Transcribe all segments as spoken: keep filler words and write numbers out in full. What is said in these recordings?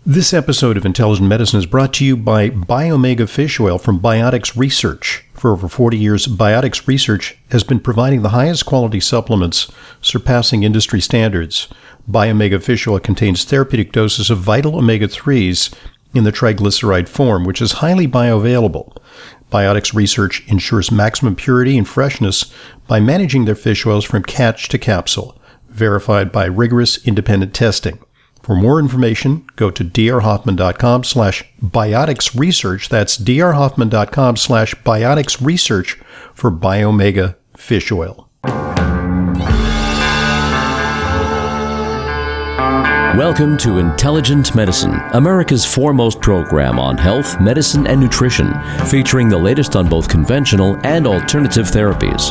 This episode of Intelligent Medicine is brought to you by Biomega Fish Oil from Biotics Research. For over forty years, Biotics Research has been providing the highest quality supplements, surpassing industry standards. Biomega Fish Oil contains therapeutic doses of vital omega threes in the triglyceride form, which is highly bioavailable. Biotics Research ensures maximum purity and freshness by managing their fish oils from catch to capsule, verified by rigorous independent testing. For more information, go to drhoffman.com slash biotics research. That's drhoffman.com slash biotics research for Biomega Fish Oil. Welcome to Intelligent Medicine, America's foremost program on health, medicine, and nutrition, featuring the latest on both conventional and alternative therapies.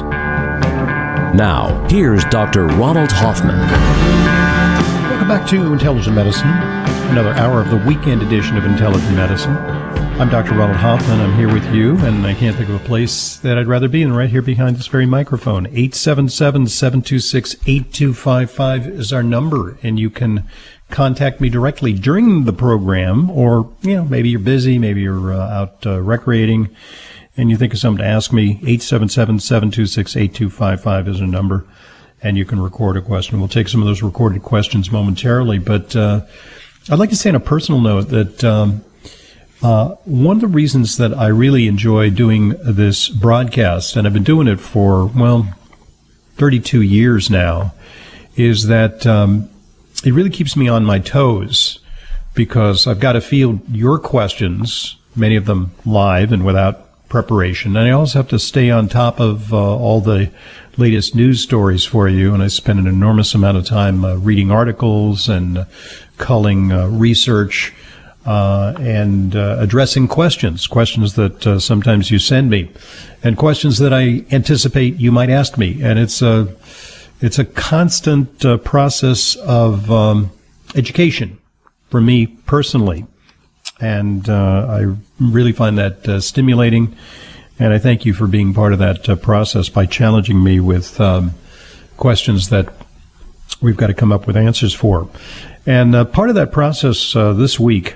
Now, here's Doctor Ronald Hoffman. Welcome back to Intelligent Medicine, another hour of the weekend edition of Intelligent Medicine. I'm Doctor Ronald Hoffman. I'm here with you, and I can't think of a place that I'd rather be than right here behind this very microphone. eight seven seven, seven two six, eight two five five is our number, and you can contact me directly during the program, or, you know, maybe you're busy, maybe you're uh, out uh, recreating, and you think of something to ask me. eight seven seven, seven two six, eight two five five is our number. And you can record a question. We'll take some of those recorded questions momentarily. But uh, I'd like to say on a personal note that um, uh, one of the reasons that I really enjoy doing this broadcast, and I've been doing it for, well, thirty-two years now, is that um, it really keeps me on my toes, because I've got to field your questions, many of them live and without preparation. And I also have to stay on top of uh, all the latest news stories for you, and I spend an enormous amount of time uh, reading articles and uh, culling uh, research uh, and uh, addressing questions, questions that uh, sometimes you send me, and questions that I anticipate you might ask me. And it's a, it's a constant uh, process of um, education for me personally, and uh, I really find that uh, stimulating. And I thank you for being part of that uh, process by challenging me with um, questions that we've got to come up with answers for. And uh, part of that process uh, this week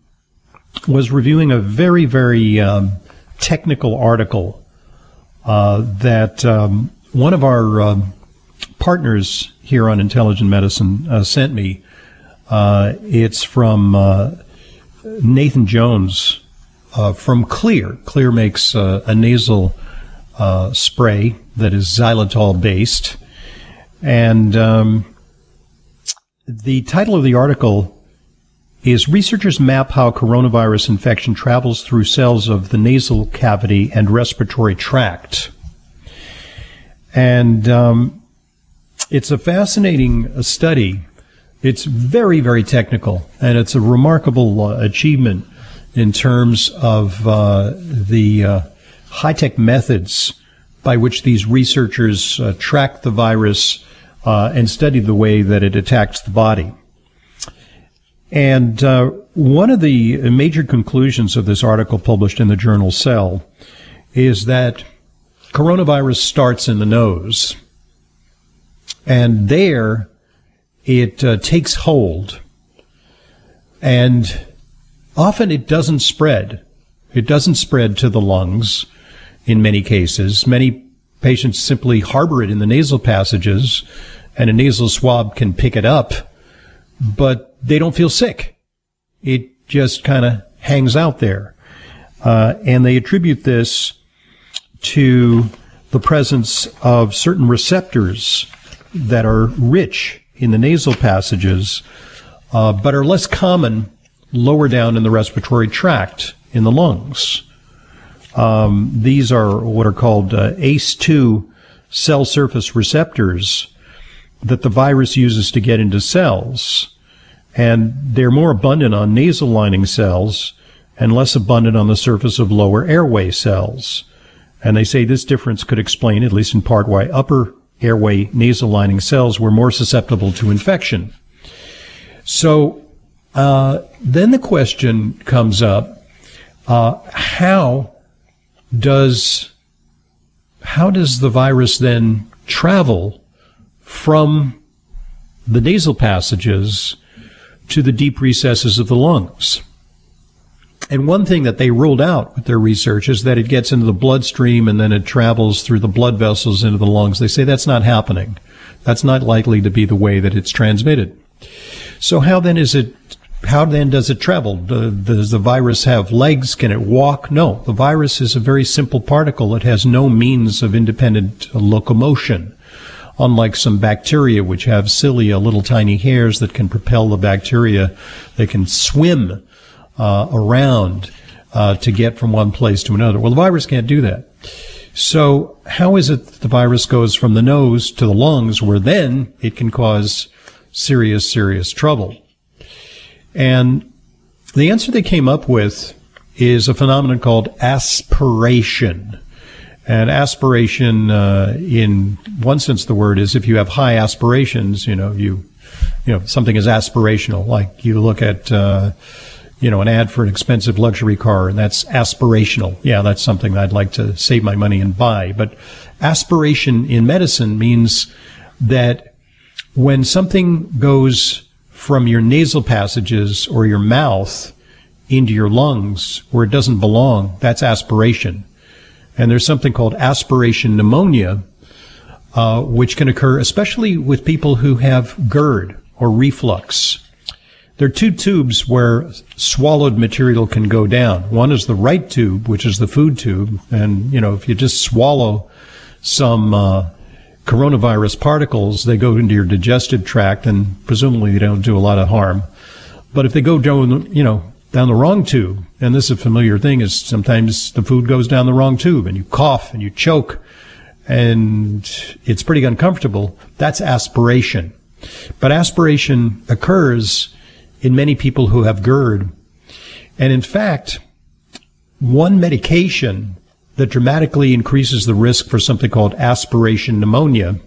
was reviewing a very, very um, technical article uh, that um, one of our um, partners here on Intelligent Medicine uh, sent me. Uh, it's from uh, Nathan Jones. Uh, from Xlear. Xlear makes uh, a nasal uh, spray that is xylitol-based. And um, the title of the article is Researchers Map How Coronavirus Infection Travels Through Cells of the Nasal Cavity and Respiratory Tract. And um, it's a fascinating uh, study. It's very, very technical, and it's a remarkable uh, achievement in terms of uh, the uh, high-tech methods by which these researchers uh, track the virus uh, and study the way that it attacks the body. And uh, one of the major conclusions of this article published in the journal Cell is that coronavirus starts in the nose, and there it uh, takes hold, and often it doesn't spread. It doesn't spread to the lungs in many cases. Many patients simply harbor it in the nasal passages, and a nasal swab can pick it up, but they don't feel sick. It just kind of hangs out there. Uh, and they attribute this to the presence of certain receptors that are rich in the nasal passages, uh, but are less common lower down in the respiratory tract, in the lungs. Um, these are what are called uh, A C E two cell surface receptors that the virus uses to get into cells. And they're more abundant on nasal lining cells and less abundant on the surface of lower airway cells. And they say this difference could explain, at least in part, why upper airway nasal lining cells were more susceptible to infection. So Uh, then the question comes up, uh, how does how does the virus then travel from the nasal passages to the deep recesses of the lungs. And one thing that they ruled out with their research is that it gets into the bloodstream and then it travels through the blood vessels into the lungs. They say that's not happening. That's not likely to be the way that it's transmitted. So how then is it, how then does it travel? Does the virus have legs? Can it walk? No. The virus is a very simple particle. It has no means of independent locomotion, unlike some bacteria which have cilia, little tiny hairs that can propel the bacteria. They can swim Uh, around uh, to get from one place to another. Well, the virus can't do that. So how is it that the virus goes from the nose to the lungs, where then it can cause serious, serious trouble? And the answer they came up with is a phenomenon called aspiration. And aspiration, uh, in one sense of the word, is if you have high aspirations, you know, you, you know, something is aspirational. Like you look at, uh, you know, an ad for an expensive luxury car, and that's aspirational. Yeah, that's something I'd like to save my money and buy. But aspiration in medicine means that when something goes from your nasal passages or your mouth into your lungs where it doesn't belong, that's aspiration. And there's something called aspiration pneumonia, uh, which can occur especially with people who have GERD or reflux. There are two tubes where swallowed material can go down. One is the right tube, which is the food tube. And, you know, if you just swallow some uh, coronavirus particles, they go into your digestive tract, and presumably they don't do a lot of harm. But if they go down, you know, down the wrong tube, and this is a familiar thing, is sometimes the food goes down the wrong tube, and you cough and you choke, and it's pretty uncomfortable. That's aspiration. But aspiration occurs in many people who have GERD. And in fact, one medication that dramatically increases the risk for something called aspiration pneumonia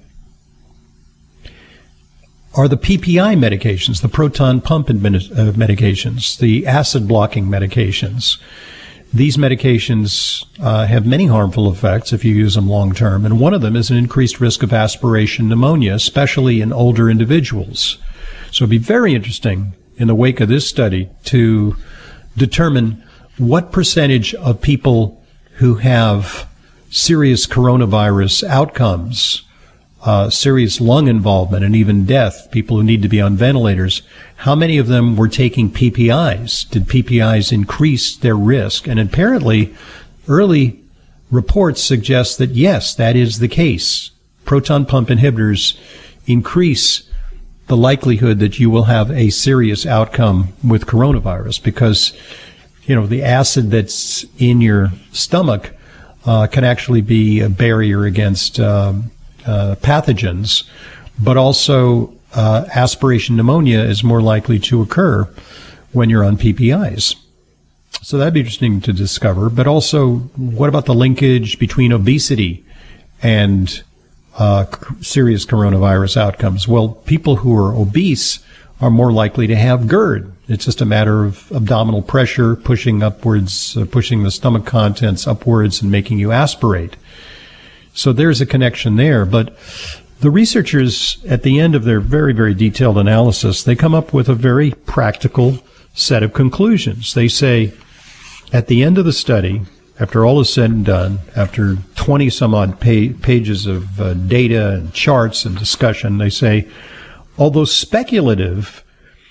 are the P P I medications, the proton pump admini- uh, medications, the acid blocking medications. These medications uh, have many harmful effects if you use them long term, and one of them is an increased risk of aspiration pneumonia, especially in older individuals. So it'd be very interesting in the wake of this study to determine what percentage of people who have serious coronavirus outcomes, uh, serious lung involvement, and even death, people who need to be on ventilators, how many of them were taking P P Is? Did P P Is increase their risk? And apparently, early reports suggest that yes, that is the case. Proton pump inhibitors increase the likelihood that you will have a serious outcome with coronavirus, because, you know, the acid that's in your stomach uh, can actually be a barrier against um, uh, pathogens, but also uh, aspiration pneumonia is more likely to occur when you're on P P Is. So that'd be interesting to discover. But also, what about the linkage between obesity and Uh, serious coronavirus outcomes? Well, people who are obese are more likely to have GERD. It's just a matter of abdominal pressure pushing upwards, uh, pushing the stomach contents upwards and making you aspirate. So there's a connection there. But the researchers, at the end of their very, very detailed analysis, they come up with a very practical set of conclusions. They say, at the end of the study, after all is said and done, after twenty some odd pa- pages of uh, data and charts and discussion, they say, although speculative,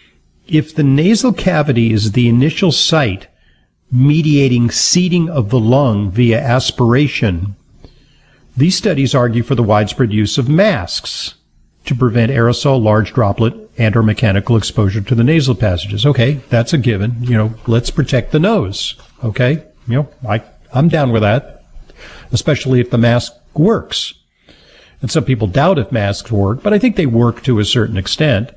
if the nasal cavity is the initial site mediating seeding of the lung via aspiration, these studies argue for the widespread use of masks to prevent aerosol, large droplet, and or mechanical exposure to the nasal passages. Okay, that's a given. You know, let's protect the nose. Okay, you know, I I'm down with that, especially if the mask works. And some people doubt if masks work, but I think they work to a certain extent.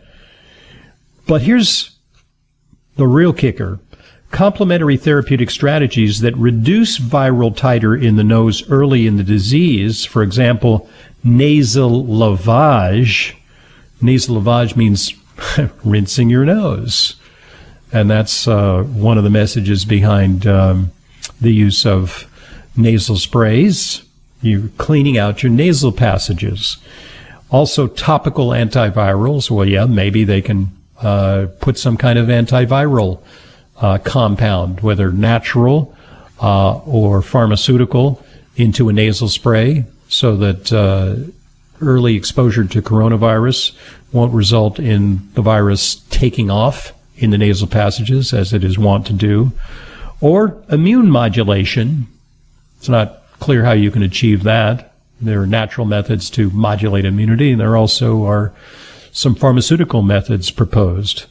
But here's the real kicker. Complementary therapeutic strategies that reduce viral titer in the nose early in the disease, for example, nasal lavage. Nasal lavage means rinsing your nose. And that's uh, one of the messages behind um, the use of nasal sprays. You're cleaning out your nasal passages. Also, topical antivirals. Well, yeah, maybe they can uh, put some kind of antiviral uh, compound, whether natural uh, or pharmaceutical, into a nasal spray so that uh, early exposure to coronavirus won't result in the virus taking off in the nasal passages as it is wont to do. Or immune modulation. It's not clear how you can achieve that. There are natural methods to modulate immunity, and there also are some pharmaceutical methods proposed.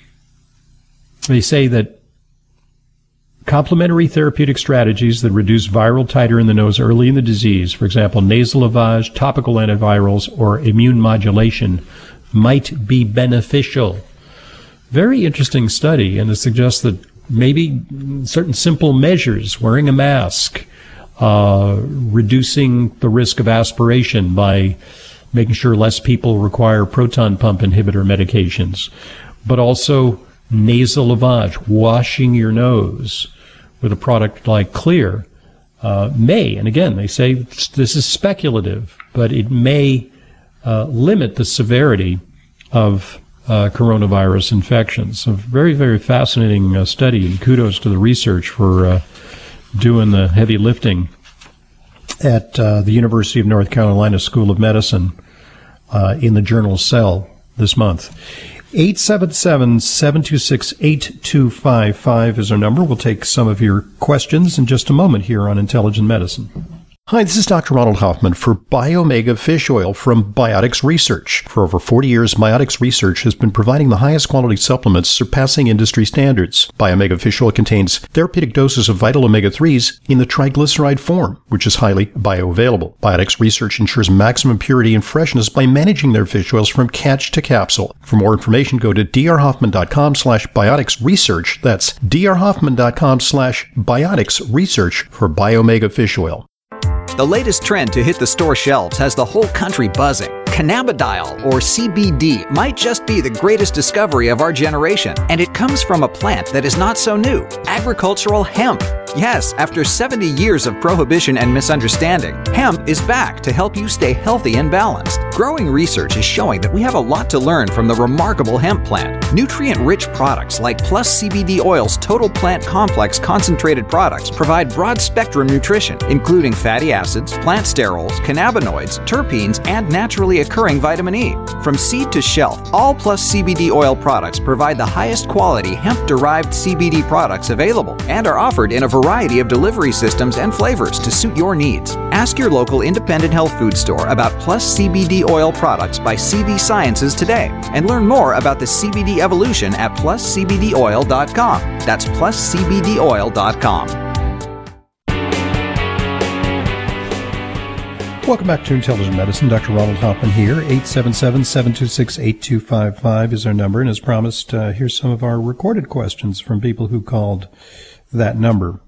They say that complementary therapeutic strategies that reduce viral titer in the nose early in the disease, for example, nasal lavage, topical antivirals, or immune modulation, might be beneficial. Very interesting study, and it suggests that maybe certain simple measures, wearing a mask, uh, reducing the risk of aspiration by making sure less people require proton pump inhibitor medications, but also nasal lavage, washing your nose with a product like Xlear, uh, may, and again, they say this is speculative, but it may uh, limit the severity of uh, coronavirus infections. A very, very fascinating uh, study, and kudos to the research for uh, doing the heavy lifting at uh, the University of North Carolina School of Medicine uh, in the journal Cell this month. eight seven seven, seven two six, eight two five five is our number. We'll take some of your questions in just a moment here on Intelligent Medicine. Hi, this is Doctor Ronald Hoffman for Biomega Fish Oil from Biotics Research. For over forty years, Biotics Research has been providing the highest quality supplements surpassing industry standards. Biomega Fish Oil contains therapeutic doses of vital omega threes in the triglyceride form, which is highly bioavailable. Biotics Research ensures maximum purity and freshness by managing their fish oils from catch to capsule. For more information, go to drhoffman.com slash biotics research. That's drhoffman.com slash biotics research for Biomega Fish Oil. The latest trend to hit the store shelves has the whole country buzzing. Cannabidiol, or C B D, might just be the greatest discovery of our generation, and it comes from a plant that is not so new, agricultural hemp. Yes, after seventy years of prohibition and misunderstanding, hemp is back to help you stay healthy and balanced. Growing research is showing that we have a lot to learn from the remarkable hemp plant. Nutrient-rich products like Plus C B D Oil's Total Plant Complex concentrated products provide broad-spectrum nutrition, including fatty acids, plant sterols, cannabinoids, terpenes, and naturally occurring vitamin E. From seed to shelf, all Plus C B D Oil products provide the highest quality hemp-derived C B D products available and are offered in a variety of delivery systems and flavors to suit your needs. Ask your local independent health food store about Plus C B D Oil products by C V Sciences today and learn more about the C B D evolution at plus c b d oil dot com. That's plus c b d oil dot com. Welcome back to Intelligent Medicine. Doctor Ronald Hoffman here. eight seven seven, seven two six, eight two five five is our number. And as promised, uh, here's some of our recorded questions from people who called that number.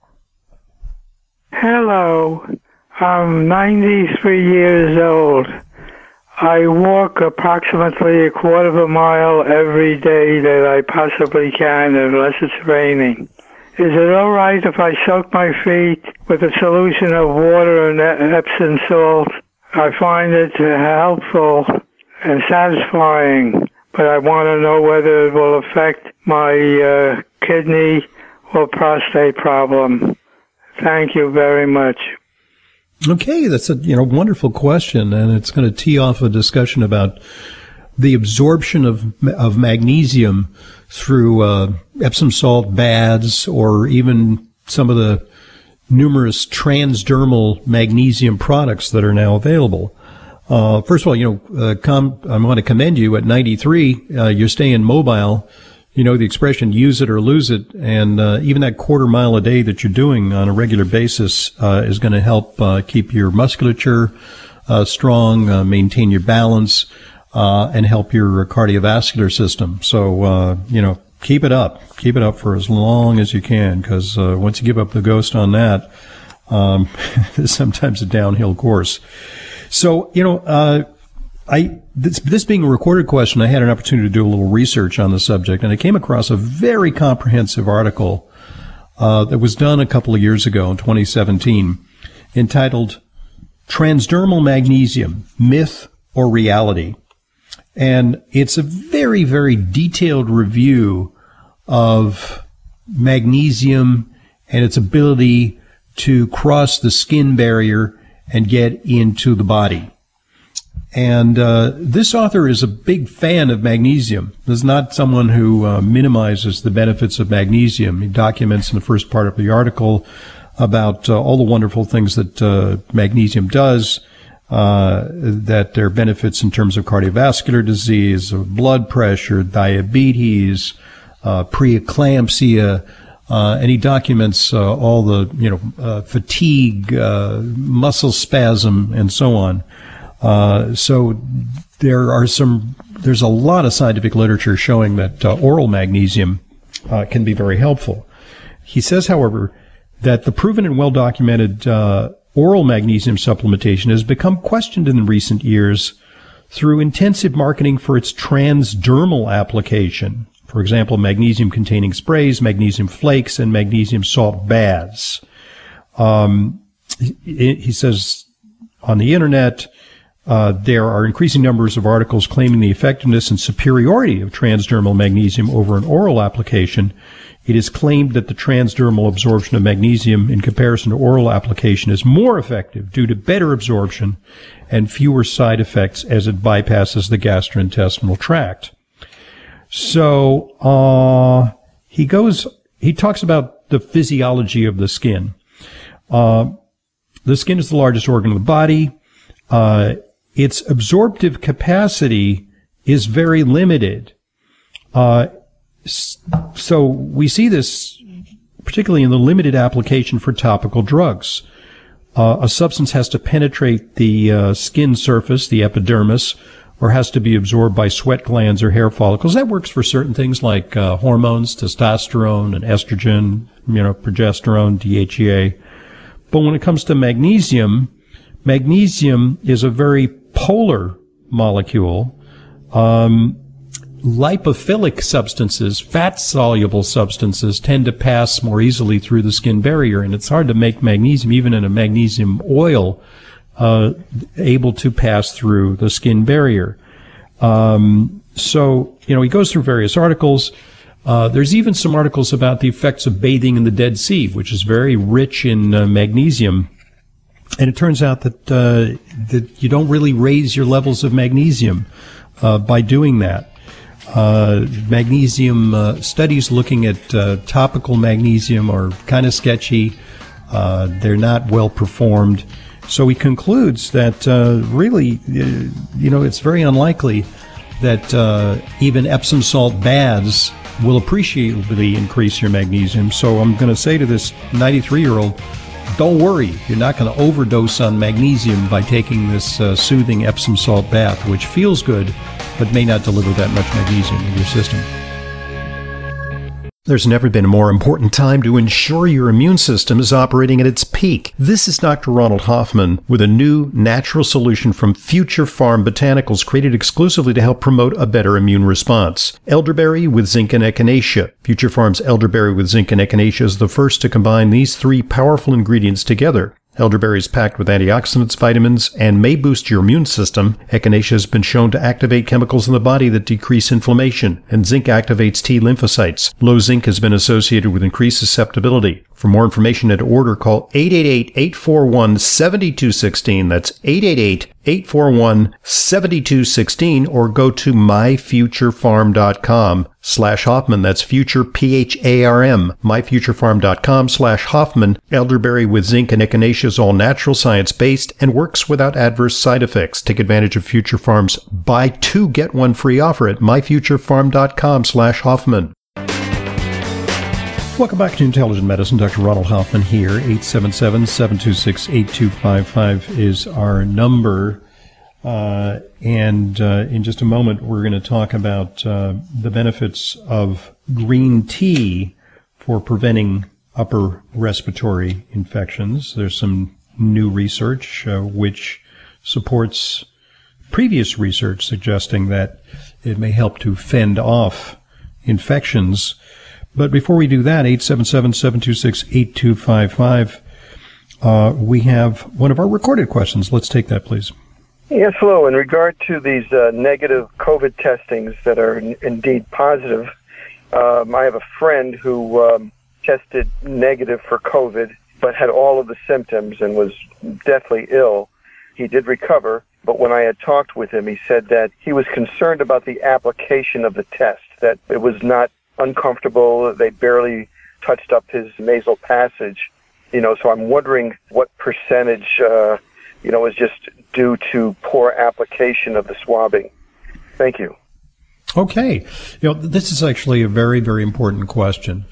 Hello. I'm ninety-three years old. I walk approximately a quarter of a mile every day that I possibly can, unless it's raining. Is it all right if I soak my feet with a solution of water and Epsom salt? I find it helpful and satisfying, but I want to know whether it will affect my uh, kidney or prostate problem. Thank you very much. Okay, that's a you know wonderful question, and it's going to tee off a discussion about the absorption of of magnesium through uh, Epsom salt baths, or even some of the numerous transdermal magnesium products that are now available. Uh, first of all, you know, uh, com- I want to commend you. At ninety-three, uh, you're staying mobile. You know the expression, use it or lose it, and uh, even that quarter mile a day that you're doing on a regular basis uh, is going to help uh, keep your musculature uh, strong, uh, maintain your balance, uh, and help your cardiovascular system. So, uh, you know, keep it up. Keep it up for as long as you can, because uh, once you give up the ghost on that, um, it's sometimes a downhill course. So, you know, uh, I this, this being a recorded question, I had an opportunity to do a little research on the subject, and I came across a very comprehensive article uh, that was done a couple of years ago in twenty seventeen, entitled "Transdermal Magnesium: Myth or Reality?" And it's a very, very detailed review of magnesium and its ability to cross the skin barrier and get into the body. And uh, this author is a big fan of magnesium. This is not someone who uh, minimizes the benefits of magnesium. He documents in the first part of the article about uh, all the wonderful things that uh, magnesium does, uh, that there are benefits in terms of cardiovascular disease, of blood pressure, diabetes, uh, preeclampsia, uh, and he documents uh, all the, you know, uh, fatigue, uh, muscle spasm, and so on. Uh, so there are some, there's a lot of scientific literature showing that uh, oral magnesium uh, can be very helpful. He says, however, that the proven and well-documented uh, oral magnesium supplementation has become questioned in recent years through intensive marketing for its transdermal application. For example, magnesium-containing sprays, magnesium flakes, and magnesium salt baths. Um, he, he says on the internet, Uh, there are increasing numbers of articles claiming the effectiveness and superiority of transdermal magnesium over an oral application. It is claimed that the transdermal absorption of magnesium in comparison to oral application is more effective due to better absorption and fewer side effects as it bypasses the gastrointestinal tract. So uh, he goes, he talks about the physiology of the skin. Uh, the skin is the largest organ of the body. Uh, its absorptive capacity is very limited. Uh, so we see this particularly in the limited application for topical drugs. Uh, a substance has to penetrate the uh, skin surface, the epidermis, or has to be absorbed by sweat glands or hair follicles. That works for certain things like uh, hormones, testosterone and estrogen, you know, progesterone, D H E A. But when it comes to magnesium, magnesium is a very polar molecule. Um, lipophilic substances, fat-soluble substances, tend to pass more easily through the skin barrier, and it's hard to make magnesium, even in a magnesium oil, uh, able to pass through the skin barrier. Um, so, you know, he goes through various articles. Uh, there's even some articles about the effects of bathing in the Dead Sea, which is very rich in uh, magnesium. And it turns out that uh, that you don't really raise your levels of magnesium uh, by doing that. Uh, magnesium uh, studies looking at uh, topical magnesium are kind of sketchy. Uh, they're not well performed. So he concludes that uh, really, uh, you know, it's very unlikely that uh, even Epsom salt baths will appreciably increase your magnesium. So I'm going to say to this ninety-three-year-old, don't worry, you're not going to overdose on magnesium by taking this uh, soothing Epsom salt bath, which feels good, but may not deliver that much magnesium in your system. There's never been a more important time to ensure your immune system is operating at its peak. This is Doctor Ronald Hoffman with a new natural solution from Future Farm Botanicals created exclusively to help promote a better immune response. Elderberry with zinc and echinacea. Future Farm's elderberry with zinc and echinacea is the first to combine these three powerful ingredients together. Elderberry is packed with antioxidants, vitamins, and may boost your immune system. Echinacea has been shown to activate chemicals in the body that decrease inflammation, and zinc activates T lymphocytes. Low zinc has been associated with increased susceptibility. For more information and to order, call eight eight eight, eight four one, seven two one six. That's eight eight eight, eight four one, seven two one six, or go to my future farm dot com slash Hoffman. That's future, P H A R M, my future farm dot com slash Hoffman. Elderberry with zinc and echinacea is all natural, science-based, and works without adverse side effects. Take advantage of Future Farm's buy two, get one free offer at my future farm dot com slash Hoffman. Welcome back to Intelligent Medicine. Doctor Ronald Hoffman here. eight seven seven, seven two six, eight two five five is our number. Uh, and uh, in just a moment, we're going to talk about uh, the benefits of green tea for preventing upper respiratory infections. There's some new research uh, which supports previous research suggesting that it may help to fend off infections. But before we do that, eight seven seven, seven two six, eight two five five, uh, we have one of our recorded questions. Let's take that, please. Yes, hello. In regard to these uh, negative COVID testings that are n- indeed positive, um, I have a friend who um, tested negative for COVID, but had all of the symptoms and was deathly ill. He did recover, but when I had talked with him, he said that he was concerned about the application of the test, that it was not uncomfortable, they barely touched up his nasal passage. You know, so I'm wondering what percentage, uh, you know, is just due to poor application of the swabbing. Thank you. Okay. You know, this is actually a very, very important question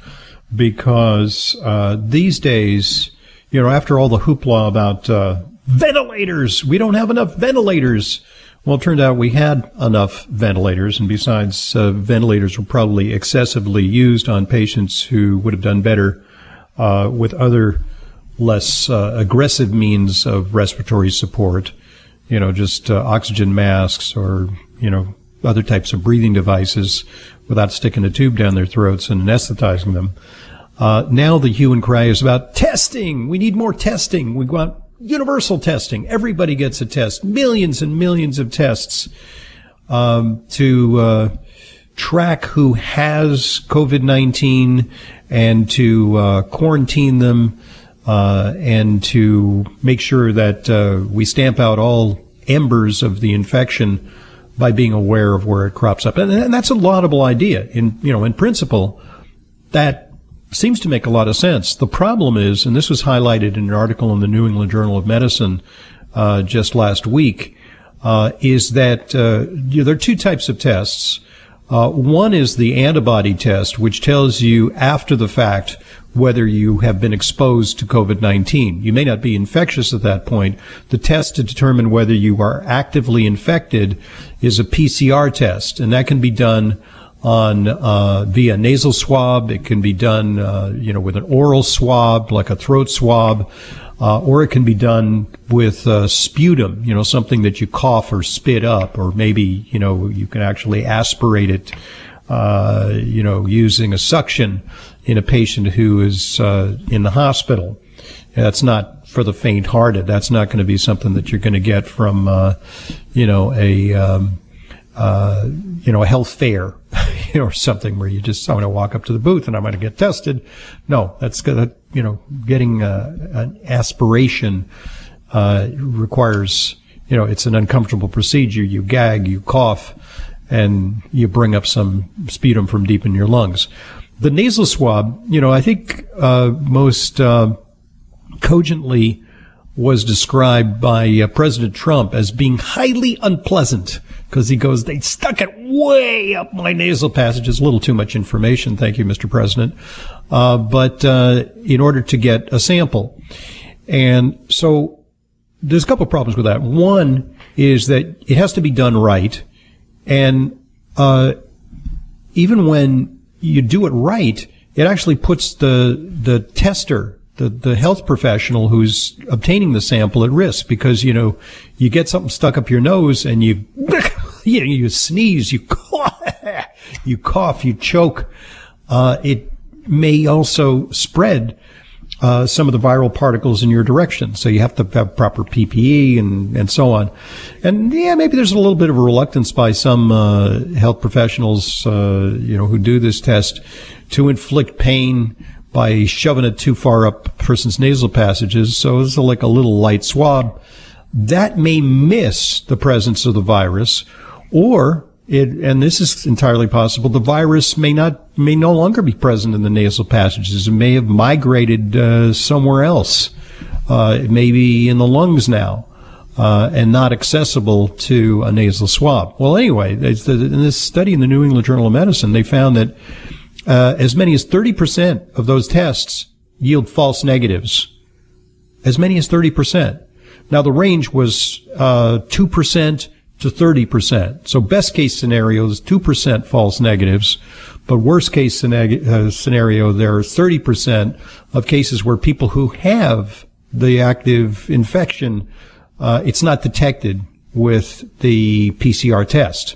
because uh, these days, you know, after all the hoopla about uh, ventilators, we don't have enough ventilators. Well, it turned out we had enough ventilators, and besides, uh, ventilators were probably excessively used on patients who would have done better uh, with other less uh, aggressive means of respiratory support, you know, just uh, oxygen masks or, you know, other types of breathing devices without sticking a tube down their throats and anesthetizing them. Uh, now the hue and cry is about testing. We need more testing. We want universal testing. Everybody gets a test. Millions and millions of tests um, to uh, track who has COVID nineteen and to uh, quarantine them uh, and to make sure that uh, we stamp out all embers of the infection by being aware of where it crops up. And, and that's a laudable idea. In, you know, in principle, that seems to make a lot of sense. The problem is, and this was highlighted in an article in the New England Journal of Medicine uh, just last week, uh, is that uh, you know, there are two types of tests. Uh, one is the antibody test, which tells you after the fact whether you have been exposed to COVID nineteen. You may not be infectious at that point. The test to determine whether you are actively infected is a P C R test, and that can be done on uh via nasal swab. It can be done uh you know with an oral swab, like a throat swab, uh or it can be done with uh sputum, you know, something that you cough or spit up, or maybe, you know, you can actually aspirate it uh you know using a suction in a patient who is uh in the hospital. That's not for the faint-hearted. That's not going to be something that you're going to get from uh you know a um uh you know a health fair you know, or something where you just, I'm going to walk up to the booth and I'm going to get tested. No, that's gonna, you know, getting uh, an aspiration uh, requires, you know, it's an uncomfortable procedure. You gag, you cough, and you bring up some sputum from deep in your lungs. The nasal swab, you know, I think uh, most uh, cogently was described by uh, President Trump as being highly unpleasant, because he goes, they stuck it way up my nasal passages. A little too much information. Thank you, Mister President. Uh, but uh, in order to get a sample. And so there's a couple of problems with that. One is that it has to be done right. And uh, even when you do it right, it actually puts the the tester, the, the health professional who's obtaining the sample, at risk, because, you know, you get something stuck up your nose and you, you know, you sneeze, you cough, you cough, you choke. Uh, it may also spread uh, some of the viral particles in your direction. So you have to have proper P P E and, and so on. And yeah, maybe there's a little bit of a reluctance by some uh, health professionals, uh, you know, who do this test to inflict pain by shoving it too far up a person's nasal passages. So it's like a little light swab. That may miss the presence of the virus, or it, and this is entirely possible, the virus may not, may no longer be present in the nasal passages. It may have migrated uh, somewhere else. Uh, it may be in the lungs now, uh, and not accessible to a nasal swab. Well, anyway, in this study in the New England Journal of Medicine, they found that Uh, as many as thirty percent of those tests yield false negatives. As many as thirty percent. Now, the range was uh, two percent to thirty percent. So best case scenario is two percent false negatives, but worst case scenario, scenario there are thirty percent of cases where people who have the active infection, uh, it's not detected with the P C R test.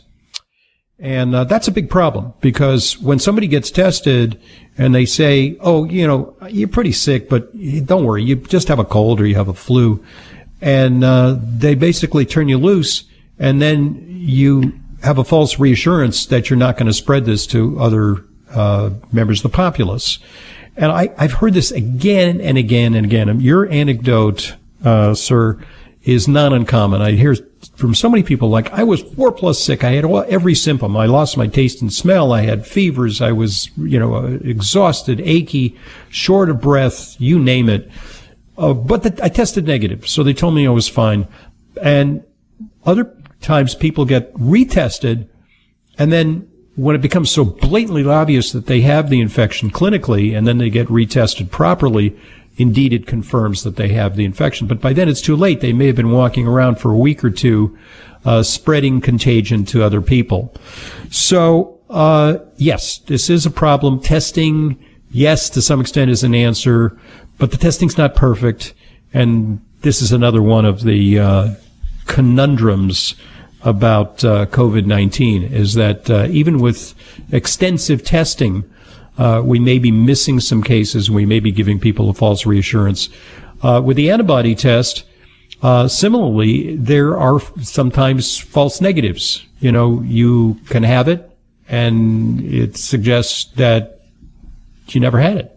And uh, that's a big problem, because when somebody gets tested and they say, oh, you know, you're pretty sick, but don't worry, you just have a cold or you have a flu. and uh, they basically turn you loose, and then you have a false reassurance that you're not going to spread this to other uh, members of the populace. And I, I've heard this again and again and again. Your anecdote, uh, sir, is not uncommon. I hear from so many people, like, I was four plus sick. I had all, every symptom. I lost my taste and smell. I had fevers. I was, you know, uh, exhausted, achy, short of breath, you name it. Uh, but the, I tested negative, so they told me I was fine. And other times people get retested, and then when it becomes so blatantly obvious that they have the infection clinically, and then they get retested properly, indeed it confirms that they have the infection. But by then it's too late. They may have been walking around for a week or two, uh, spreading contagion to other people. So, uh, yes, this is a problem. Testing, yes, to some extent is an answer, but the testing's not perfect. And this is another one of the, uh, conundrums about uh, COVID nineteen, is that uh, even with extensive testing, uh, we may be missing some cases. We may be giving people a false reassurance. Uh, with the antibody test, uh, similarly, there are sometimes false negatives. You know, you can have it, and it suggests that you never had it.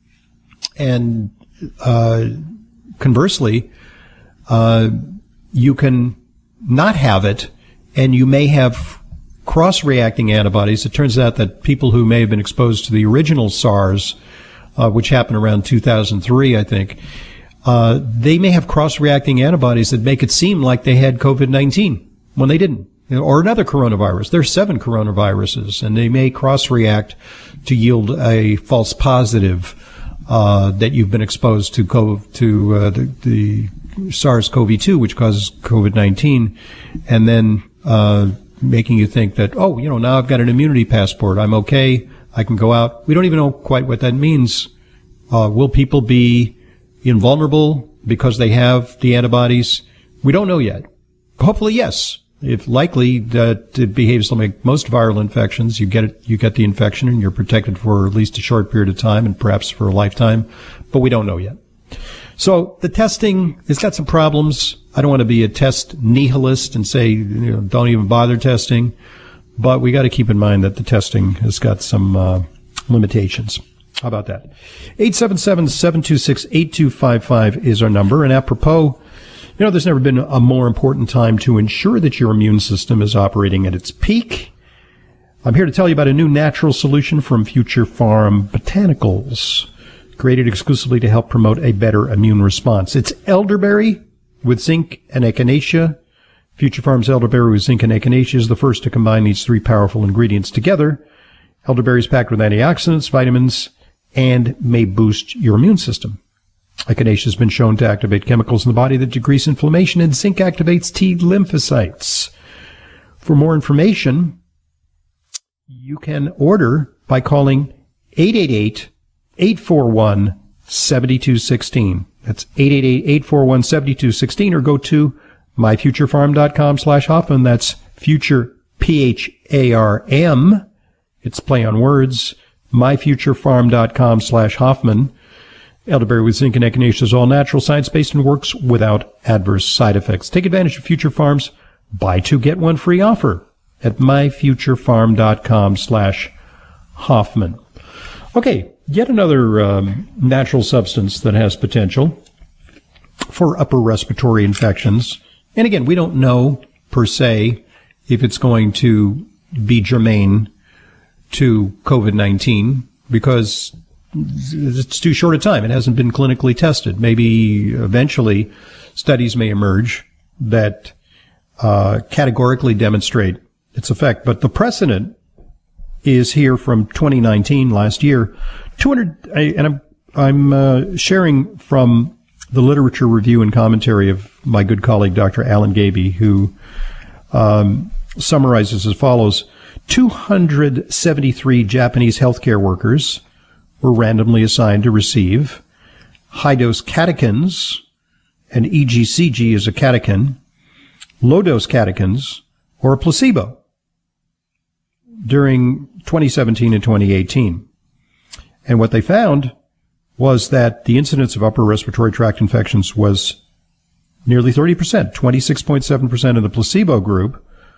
And uh, conversely, uh, you can not have it, and you may have cross-reacting antibodies. It turns out that people who may have been exposed to the original SARS, uh, which happened around two thousand three, I think, uh, they may have cross-reacting antibodies that make it seem like they had COVID nineteen when they didn't. You know, or another coronavirus. There are seven coronaviruses, and they may cross-react to yield a false positive uh, that you've been exposed to COVID, to uh, the, the SARS-C o V two, which causes COVID nineteen, and then uh, making you think that, oh, you know, now I've got an immunity passport. I'm okay. I can go out. We don't even know quite what that means. Uh, will people be invulnerable because they have the antibodies? We don't know yet. Hopefully, yes. If likely that it behaves like most viral infections, you get it, you get the infection and you're protected for at least a short period of time and perhaps for a lifetime, but we don't know yet. So the testing has got some problems. I don't want to be a test nihilist and say, you know, don't even bother testing, but we got to keep in mind that the testing has got some uh, limitations. How about that? eight seven seven, seven two six, eight two five five is our number. And apropos, you know, there's never been a more important time to ensure that your immune system is operating at its peak. I'm here to tell you about a new natural solution from Future Farm Botanicals, created exclusively to help promote a better immune response. It's elderberry with zinc and echinacea. Future Farm's elderberry with zinc and echinacea is the first to combine these three powerful ingredients together. Elderberry is packed with antioxidants, vitamins, and may boost your immune system. Echinacea has been shown to activate chemicals in the body that decrease inflammation, and zinc activates T lymphocytes. For more information, you can order by calling eight eight eight, eight four one, seven two one six. That's eight eight eight, eight four one, seven two one six, or go to my future farm dot com slash Hoffman. That's future, P H A R M. It's play on words. my future farm dot com slash Hoffman. Elderberry with zinc and echinacea is all natural, science-based, and works without adverse side effects. Take advantage of Future Farm's buy two, get one free offer at my future farm dot com slash Hoffman. Okay, yet another um, natural substance that has potential for upper respiratory infections. And again, we don't know per se if it's going to be germane to COVID nineteen because it's too short a time. It hasn't been clinically tested. Maybe eventually studies may emerge that uh, categorically demonstrate its effect. But the precedent is here from twenty nineteen, last year. two hundred, and I'm, I'm uh, sharing from the literature review and commentary of my good colleague, Doctor Alan Gaby, who um, summarizes as follows. two hundred seventy-three Japanese healthcare workers were randomly assigned to receive high-dose catechins, and E G C G is a catechin, low-dose catechins, or a placebo during twenty seventeen and twenty eighteen. And what they found was that the incidence of upper respiratory tract infections was nearly thirty percent, twenty-six point seven percent in the placebo group.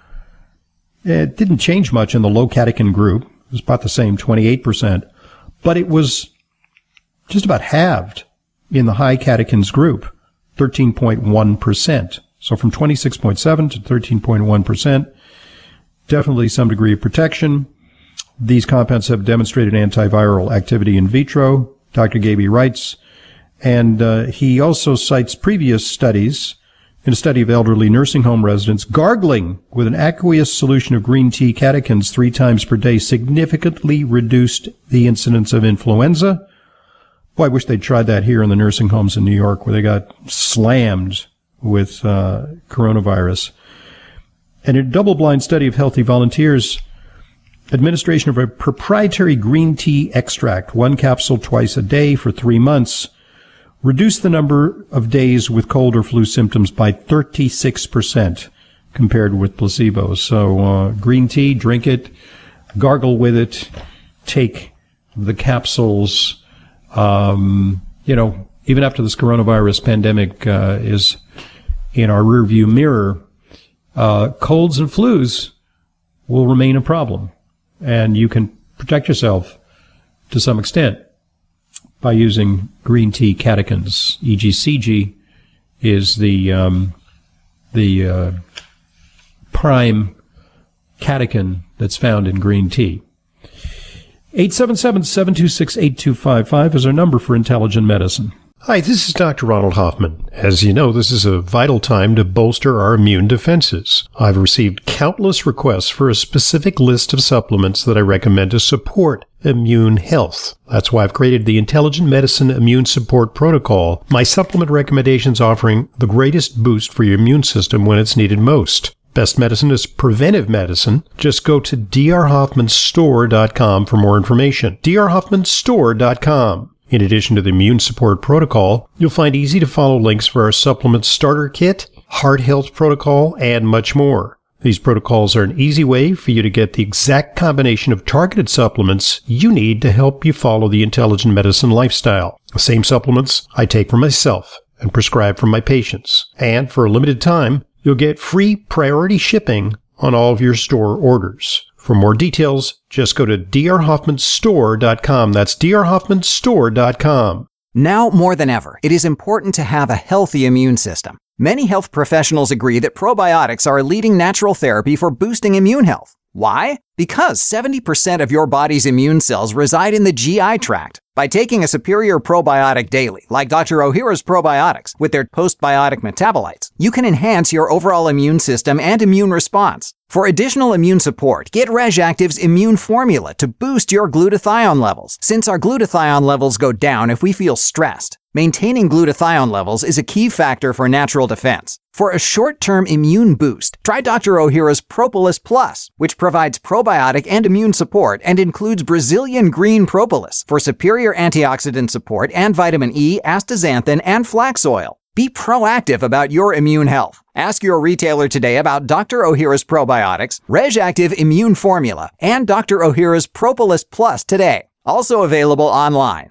It didn't change much in the low catechin group. It was about the same, twenty-eight percent. But it was just about halved in the high catechins group, thirteen point one percent. So from twenty-six point seven to thirteen point one percent, definitely some degree of protection. These compounds have demonstrated antiviral activity in vitro, Doctor Gaby writes, and uh, he also cites previous studies in a study of elderly nursing home residents gargling with an aqueous solution of green tea catechins three times per day significantly reduced the incidence of influenza. Boy, I wish they'd tried that here in the nursing homes in New York where they got slammed with uh, coronavirus. And in a double-blind study of healthy volunteers, administration of a proprietary green tea extract, one capsule twice a day for three months, reduced the number of days with cold or flu symptoms by thirty-six percent compared with placebo. So uh, green tea, drink it, gargle with it, take the capsules. Um, you know, even after this coronavirus pandemic uh, is in our rearview mirror, uh, colds and flus will remain a problem. And you can protect yourself to some extent by using green tea catechins. E G C G is the um, the uh, prime catechin that's found in green tea. eight seven seven, seven two six, eight two five five is our number for Intelligent Medicine. Hi, this is Doctor Ronald Hoffman. As you know, this is a vital time to bolster our immune defenses. I've received countless requests for a specific list of supplements that I recommend to support immune health. That's why I've created the Intelligent Medicine Immune Support Protocol, my supplement recommendations offering the greatest boost for your immune system when it's needed most. Best medicine is preventive medicine. Just go to d r hoffman store dot com for more information. d r hoffman store dot com. In addition to the immune support protocol, you'll find easy-to-follow links for our supplement starter kit, heart health protocol, and much more. These protocols are an easy way for you to get the exact combination of targeted supplements you need to help you follow the intelligent medicine lifestyle. The same supplements I take for myself and prescribe for my patients. And for a limited time, you'll get free priority shipping on all of your store orders. For more details, just go to d r hoffman store dot com. That's d r hoffman store dot com. Now more than ever, it is important to have a healthy immune system. Many health professionals agree that probiotics are a leading natural therapy for boosting immune health. Why? Because seventy percent of your body's immune cells reside in the G I tract. By taking a superior probiotic daily, like Doctor Ohhira's probiotics, with their postbiotic metabolites, you can enhance your overall immune system and immune response. For additional immune support, get RegActive's Immune Formula to boost your glutathione levels, since our glutathione levels go down if we feel stressed. Maintaining glutathione levels is a key factor for natural defense. For a short-term immune boost, try Doctor Ohhira's Propolis Plus, which provides probiotic and immune support and includes Brazilian green propolis for superior antioxidant support and vitamin E, astaxanthin, and flax oil. Be proactive about your immune health. Ask your retailer today about Doctor Ohhira's probiotics, RegActive Immune Formula, and Doctor Ohhira's Propolis Plus today. Also available online.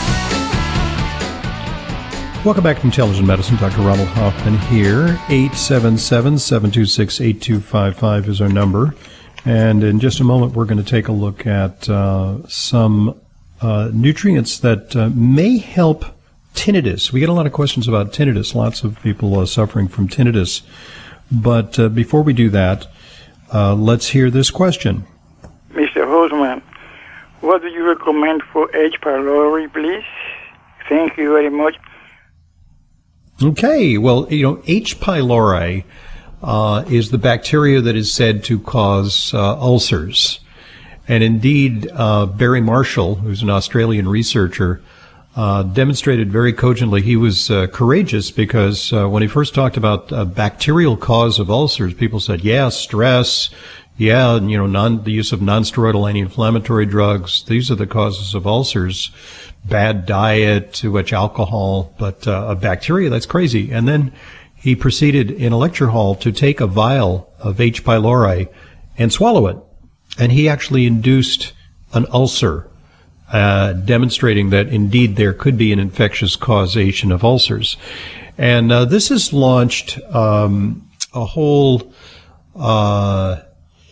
Welcome back to Intelligent Medicine. Doctor Ronald Hoffman here. eight seven seven, seven two six, eight two five five is our number. And in just a moment, we're going to take a look at uh, some uh, nutrients that uh, may help tinnitus. We get a lot of questions about tinnitus. Lots of people uh, suffering from tinnitus. But uh, before we do that, uh, let's hear this question. Mister Hoffman, what do you recommend for H. pylori, please? Thank you very much. Okay, well, you know, H. pylori uh, is the bacteria that is said to cause uh, ulcers. And indeed, uh, Barry Marshall, who's an Australian researcher, uh, demonstrated very cogently he was uh, courageous because uh, when he first talked about a bacterial cause of ulcers, people said, yeah, stress, yeah, you know, non, the use of nonsteroidal anti-inflammatory drugs, these are the causes of ulcers. Bad diet, too much alcohol, but uh, a bacteria, that's crazy. And then he proceeded in a lecture hall to take a vial of H. pylori and swallow it. And he actually induced an ulcer, uh, demonstrating that indeed there could be an infectious causation of ulcers. And uh, this has launched um, a whole uh,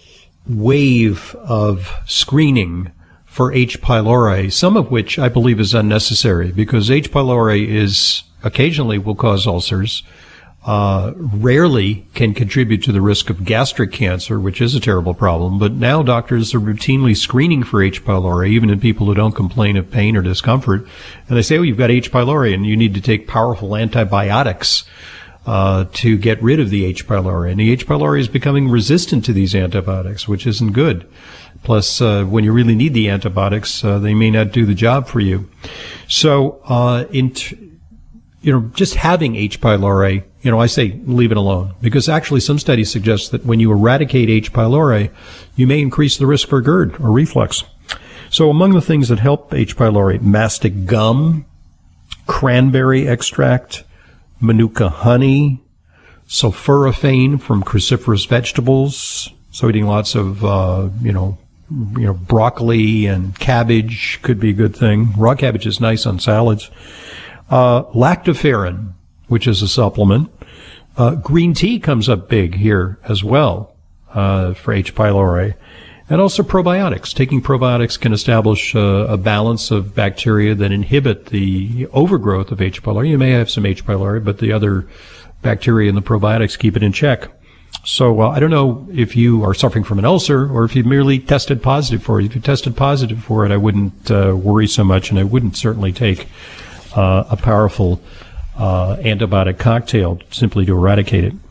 wave of screening for H. pylori, some of which I believe is unnecessary because H. pylori is occasionally will cause ulcers, uh, rarely can contribute to the risk of gastric cancer, which is a terrible problem. But now doctors are routinely screening for H. pylori, even in people who don't complain of pain or discomfort. And they say, oh, you've got H. pylori and you need to take powerful antibiotics uh, to get rid of the H. pylori. And the H. pylori is becoming resistant to these antibiotics, which isn't good. Plus, uh, when you really need the antibiotics, uh, they may not do the job for you. So, uh, in, t- you know, just having H. pylori, you know, I say leave it alone because actually some studies suggest that when you eradicate H. pylori, you may increase the risk for GERD or reflux. So among the things that help H. pylori, mastic gum, cranberry extract, manuka honey, sulforaphane from cruciferous vegetables. So eating lots of, uh, you know, you know, broccoli and cabbage could be a good thing. Raw cabbage is nice on salads. Uh, lactoferrin, which is a supplement. Uh, green tea comes up big here as well, uh, for H. pylori. And also probiotics. Taking probiotics can establish uh, a balance of bacteria that inhibit the overgrowth of H. pylori. You may have some H. pylori, but the other bacteria in the probiotics keep it in check. So uh, I don't know if you are suffering from an ulcer or if you've merely tested positive for it. If you tested positive for it, I wouldn't uh, worry so much, and I wouldn't certainly take uh, a powerful uh, antibiotic cocktail simply to eradicate it.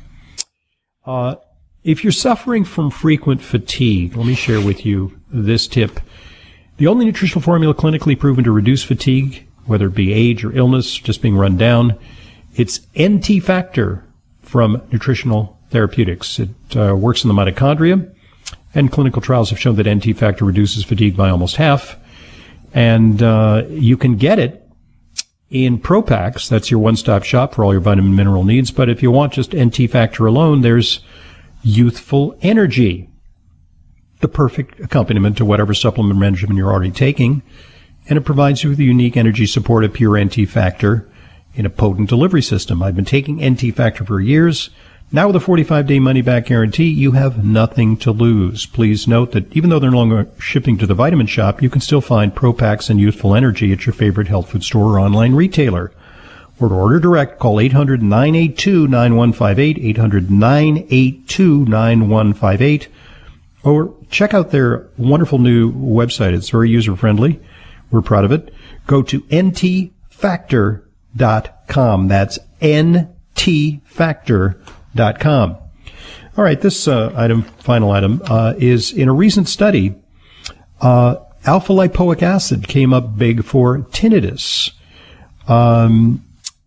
Uh, if you're suffering from frequent fatigue, let me share with you this tip. The only nutritional formula clinically proven to reduce fatigue, whether it be age or illness, just being run down, it's N T Factor from Nutritional Therapeutics. It uh, works in the mitochondria, and clinical trials have shown that N T Factor reduces fatigue by almost half. And uh, you can get it in Pro-Packs. That's your one-stop shop for all your vitamin and mineral needs. But if you want just N T Factor alone, there's Youthful Energy, the perfect accompaniment to whatever supplement regimen you're already taking. And it provides you with the unique energy support of pure N T Factor in a potent delivery system. I've been taking N T Factor for years. Now with a forty-five day money-back guarantee, you have nothing to lose. Please note that even though they're no longer shipping to the vitamin shop, you can still find Pro-Packs and Youthful Energy at your favorite health food store or online retailer. Or to order direct, call eight hundred, nine eight two, nine one five eight, eight hundred, nine eight two, nine one five eight, or check out their wonderful new website. It's very user-friendly. We're proud of it. Go to N T factor dot com. That's N T factor dot com. All right, this uh, item, final item, uh, is in a recent study, uh, alpha-lipoic acid came up big for tinnitus. Um,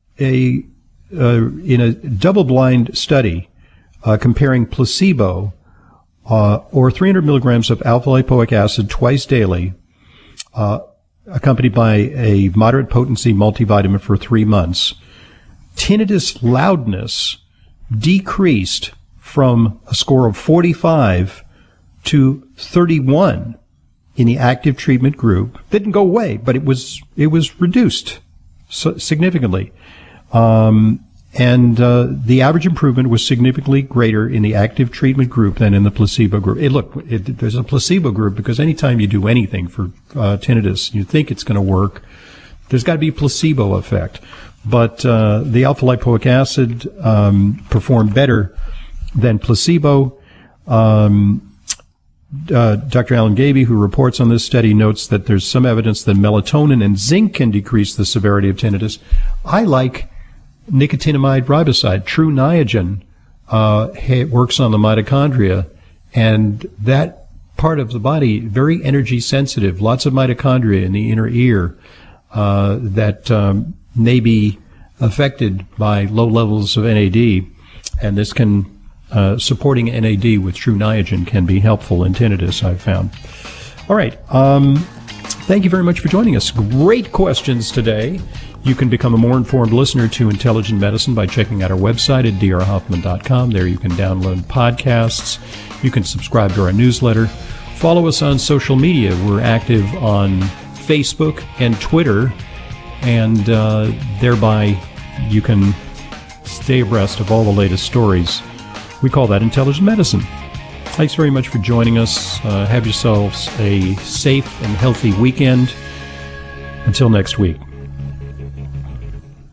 a uh, in a double-blind study uh, comparing placebo uh, or three hundred milligrams of alpha-lipoic acid twice daily, uh, accompanied by a moderate potency multivitamin for three months, tinnitus loudness decreased from a score of forty-five to thirty-one in the active treatment group. Didn't go away, but it was it was reduced so significantly. Um, and uh, the average improvement was significantly greater in the active treatment group than in the placebo group. It, look, it, there's a placebo group because anytime you do anything for uh, tinnitus, you think it's going to work, there's got to be a placebo effect. But uh, the alpha-lipoic acid um, performed better than placebo. Um, uh, Doctor Alan Gaby, who reports on this study, notes that there's some evidence that melatonin and zinc can decrease the severity of tinnitus. I like nicotinamide riboside. True Niagen uh, works on the mitochondria, and that part of the body, very energy sensitive, lots of mitochondria in the inner ear uh, that um, may be affected by low levels of N A D, and this can, uh, supporting N A D with True Niagen can be helpful in tinnitus, I've found. All right. Um, thank you very much for joining us. Great questions today. You can become a more informed listener to Intelligent Medicine by checking out our website at d r hoffman dot com. There you can download podcasts. You can subscribe to our newsletter. Follow us on social media. We're active on Facebook and Twitter, and uh, thereby you can stay abreast of all the latest stories. We call that Intelligent Medicine. Thanks very much for joining us. Uh, have yourselves a safe and healthy weekend. Until next week.